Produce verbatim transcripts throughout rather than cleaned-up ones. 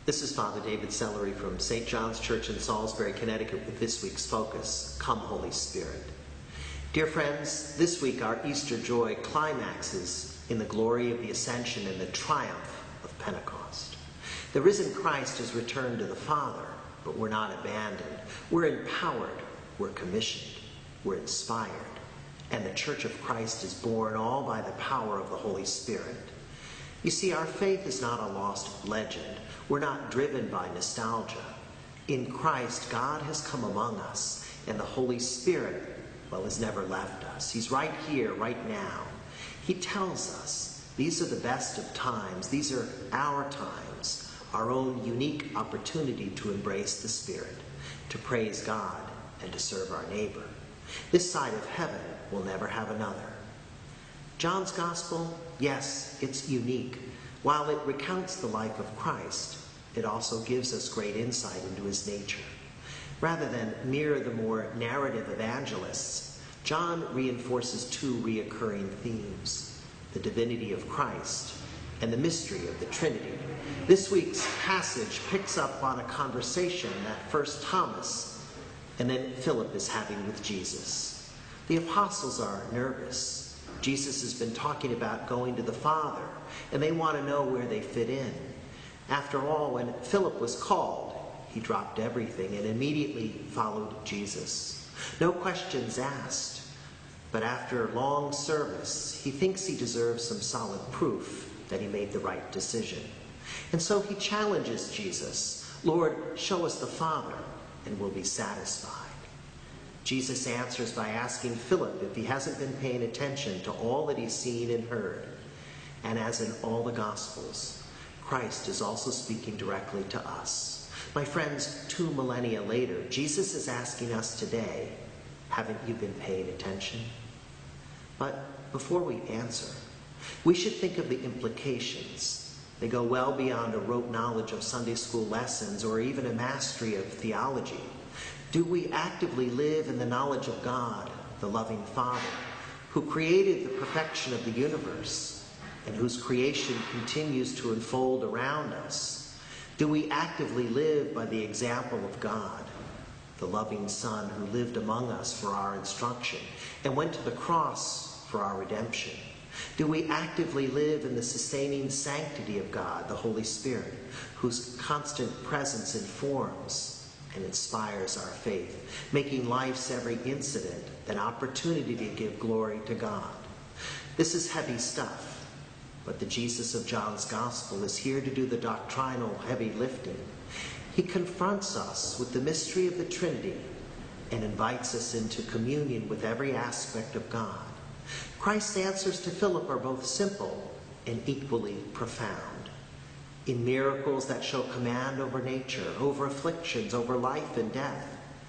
This is Father David Sellery from Saint John's Church in Salisbury, Connecticut, with this week's focus, Come Holy Spirit. Dear friends, this week our Easter joy climaxes in the glory of the Ascension and the triumph of Pentecost. The risen Christ has returned to the Father, but we're not abandoned. We're empowered, we're commissioned, we're inspired, and the Church of Christ is born all by the power of the Holy Spirit. You see, our faith is not a lost legend. We're not driven by nostalgia. In Christ, God has come among us, and the Holy Spirit, well, has never left us. He's right here, right now. He tells us these are the best of times. These are our times, our own unique opportunity to embrace the Spirit, to praise God, and to serve our neighbor. This side of heaven will never have another. John's Gospel, yes, it's unique. While it recounts the life of Christ, it also gives us great insight into his nature. Rather than mirror the more narrative evangelists, John reinforces two reoccurring themes: the divinity of Christ and the mystery of the Trinity. This week's passage picks up on a conversation that first Thomas and then Philip is having with Jesus. The apostles are nervous. Jesus has been talking about going to the Father, and they want to know where they fit in. After all, when Philip was called, he dropped everything and immediately followed Jesus. No questions asked, but after long service, he thinks he deserves some solid proof that he made the right decision. And so he challenges Jesus, "Lord, show us the Father, and we'll be satisfied." Jesus answers by asking Philip if he hasn't been paying attention to all that he's seen and heard. And as in all the Gospels, Christ is also speaking directly to us. My friends, two millennia later, Jesus is asking us today, haven't you been paying attention? But before we answer, we should think of the implications. They go well beyond a rote knowledge of Sunday school lessons or even a mastery of theology. Do we actively live in the knowledge of God, the loving Father, who created the perfection of the universe and whose creation continues to unfold around us? Do we actively live by the example of God, the loving Son who lived among us for our instruction and went to the cross for our redemption? Do we actively live in the sustaining sanctity of God, the Holy Spirit, whose constant presence informs and inspires our faith, making life's every incident an opportunity to give glory to God? This is heavy stuff, but the Jesus of John's Gospel is here to do the doctrinal heavy lifting. He confronts us with the mystery of the Trinity and invites us into communion with every aspect of God. Christ's answers to Philip are both simple and equally profound. In miracles that show command over nature, over afflictions, over life and death,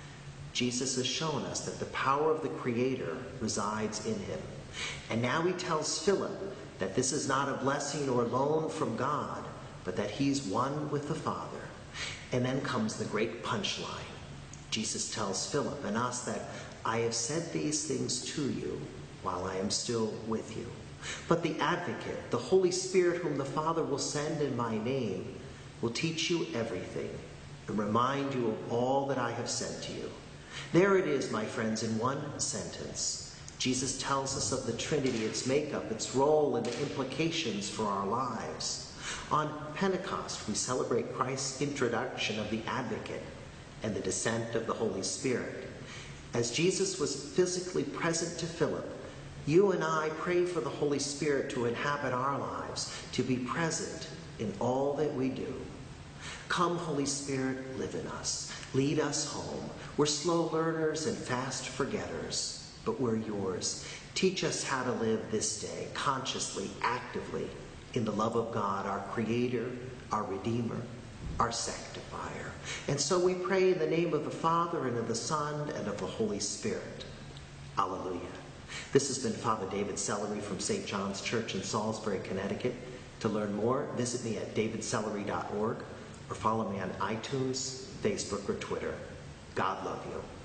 Jesus has shown us that the power of the Creator resides in him. And now he tells Philip that this is not a blessing or loan from God, but that he's one with the Father. And then comes the great punchline. Jesus tells Philip and us that I have said these things to you while I am still with you. But the Advocate, the Holy Spirit whom the Father will send in my name, will teach you everything and remind you of all that I have said to you. There it is, my friends, in one sentence. Jesus tells us of the Trinity, its makeup, its role, and the implications for our lives. On Pentecost, we celebrate Christ's introduction of the Advocate and the descent of the Holy Spirit. As Jesus was physically present to Philip, you and I pray for the Holy Spirit to inhabit our lives, to be present in all that we do. Come, Holy Spirit, live in us. Lead us home. We're slow learners and fast forgetters, but we're yours. Teach us how to live this day, consciously, actively, in the love of God, our Creator, our Redeemer, our Sanctifier. And so we pray in the name of the Father, and of the Son, and of the Holy Spirit. Alleluia. This has been Father David Sellery from Saint John's Church in Salisbury, Connecticut. To learn more, visit me at david sellery dot org or follow me on iTunes, Facebook, or Twitter. God love you.